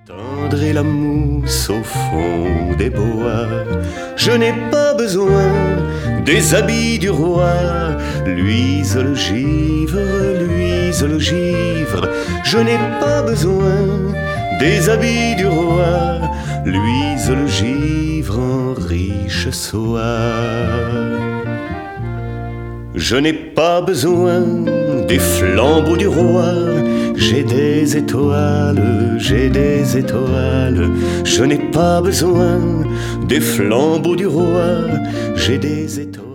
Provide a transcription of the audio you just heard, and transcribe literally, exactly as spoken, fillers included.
Tendre la mousse au fond des bois, je n'ai pas besoin des habits du roi. Luise le givre, luise le givre, je n'ai pas besoin des habits du roi. Luise le givre en riche soie. Je n'ai pas besoin des flambeaux du roi, j'ai des étoiles, j'ai des étoiles. Je n'ai pas besoin des flambeaux du roi, j'ai des étoiles.